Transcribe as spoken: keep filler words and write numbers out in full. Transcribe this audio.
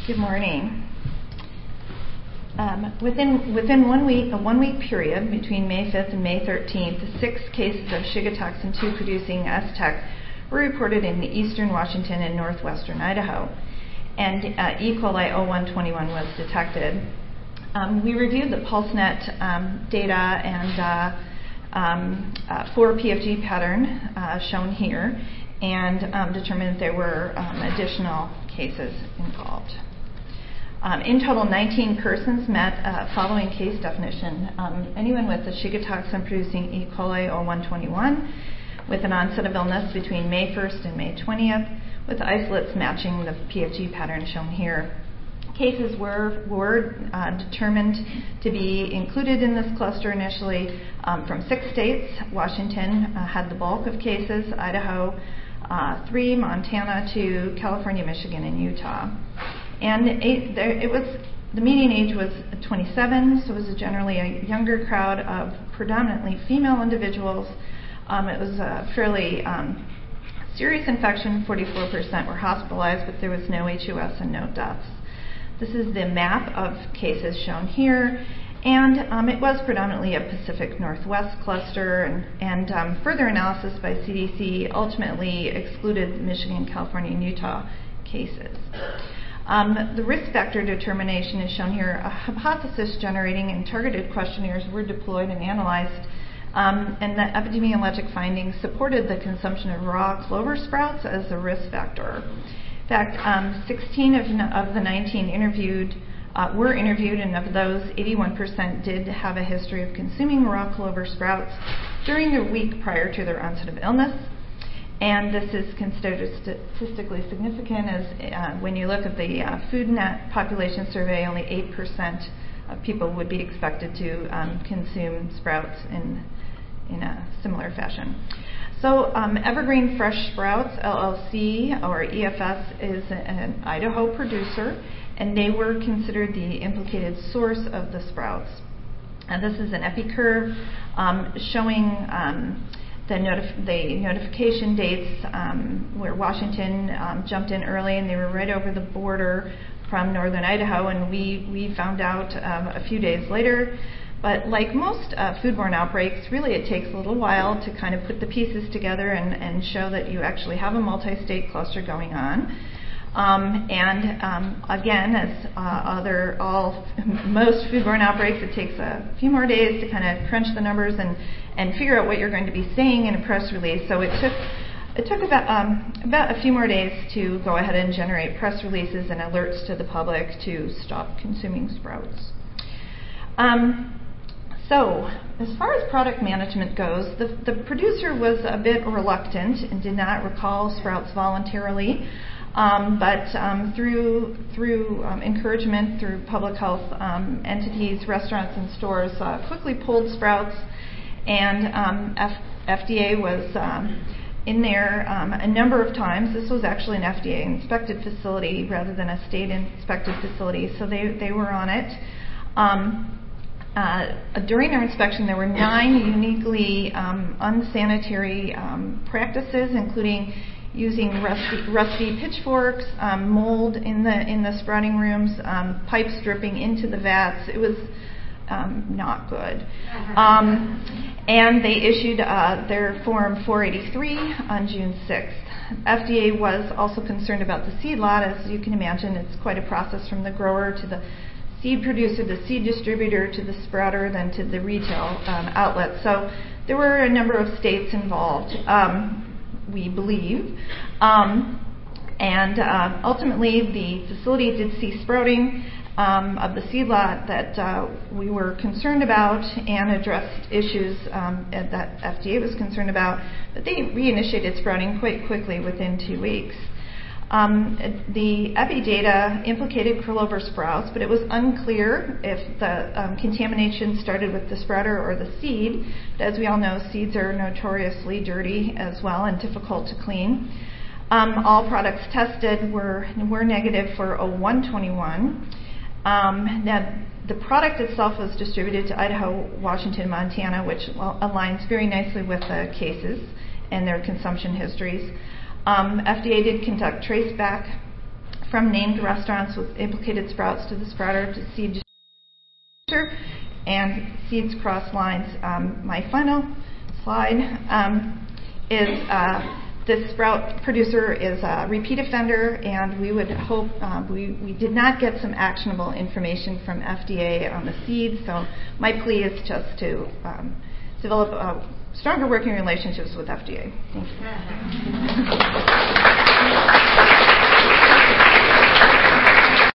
Good morning. Um, within within one week, a one-week period between May fifth and May thirteenth, six cases of Shiga toxin two producing S T E C were reported in eastern Washington and northwestern Idaho, and uh, E. coli O one twenty-one was detected. Um, we reviewed the PulseNet um, data and uh, um, uh, for P F G pattern uh, shown here, and um, determined that there were um, additional cases involved. Um, in total, nineteen persons met uh, following case definition. Um, anyone with a Shiga toxin producing E. coli O one twenty-one with an onset of illness between May first and May twentieth, with isolates matching the P F G pattern shown here. Cases were, were uh, determined to be included in this cluster initially um, from six states. Washington uh, had the bulk of cases, Idaho uh, three, Montana two, California, Michigan, and Utah. And it, there, it was the median age was twenty-seven, so it was generally a younger crowd of predominantly female individuals. Um, it was a fairly um, serious infection. forty-four percent were hospitalized, but there was no H U S and no deaths. This is the map of cases shown here, and um, it was predominantly a Pacific Northwest cluster, and, and um, further analysis by C D C ultimately excluded Michigan, California, and Utah cases. Um, the risk factor determination is shown here. Uh, hypothesis generating and targeted questionnaires were deployed and analyzed, um, and the epidemiologic findings supported the consumption of raw clover sprouts as a risk factor. In fact, um, sixteen of, of the nineteen interviewed uh, were interviewed, and of those, eighty-one percent did have a history of consuming raw clover sprouts during the week prior to their onset of illness. And this is considered statistically significant, as uh, when you look at the uh, FoodNet population survey, only eight percent of people would be expected to um, consume sprouts in, in a similar fashion. So um, Evergreen Fresh Sprouts, L L C, or E F S, is an Idaho producer, and they were considered the implicated source of the sprouts. And this is an epi curve um, showing um, the, notif- the notification dates um, where Washington um, jumped in early, and they were right over the border from northern Idaho, and we, we found out um, a few days later. But like most uh, foodborne outbreaks, really it takes a little while to kind of put the pieces together and, and show that you actually have a multi-state cluster going on. Um, and um, again, as uh, other all most foodborne outbreaks, it takes a few more days to kind of crunch the numbers and, and figure out what you're going to be saying in a press release. So it took it took about um, about a few more days to go ahead and generate press releases and alerts to the public to stop consuming sprouts. Um, So, as far as product management goes, the, the producer was a bit reluctant and did not recall sprouts voluntarily, um, but um, through through um, encouragement through public health um, entities, restaurants, and stores uh, quickly pulled sprouts, and um, F- FDA was um, in there um, a number of times. This was actually an F D A-inspected facility rather than a state-inspected facility, so they, they were on it. Um, Uh, during our inspection, there were nine uniquely um, unsanitary um, practices, including using rusty, rusty pitchforks, um, mold in the in the sprouting rooms, um, pipes dripping into the vats. It was um, not good. Um, and they issued uh, their Form four eighty-three on June sixth. F D A was also concerned about the seed lot. As you can imagine, it's quite a process from the grower to the seed producer, the seed distributor, to the sprouter, then to the retail um, outlet. So there were a number of states involved, um, we believe. Um, and uh, ultimately, the facility did see sprouting um, of the seed lot that uh, we were concerned about and addressed issues um, that F D A was concerned about. But they reinitiated sprouting quite quickly within two weeks. Um, the epi data implicated clover sprouts, but it was unclear if the um, contamination started with the sprouter or the seed. But as we all know, seeds are notoriously dirty as well and difficult to clean. Um, all products tested were were negative for O one twenty-one. Um, now, the product itself was distributed to Idaho, Washington, Montana, which aligns very nicely with the cases and their consumption histories. Um, F D A did conduct traceback from named restaurants with implicated sprouts to the sprouter to seed distributor and seeds cross lines. Um, my final slide um, is uh, this sprout producer is a repeat offender, and we would hope uh, we, we did not get some actionable information from F D A on the seeds, so my plea is just to um, develop uh, stronger working relationships with F D A. Thank you.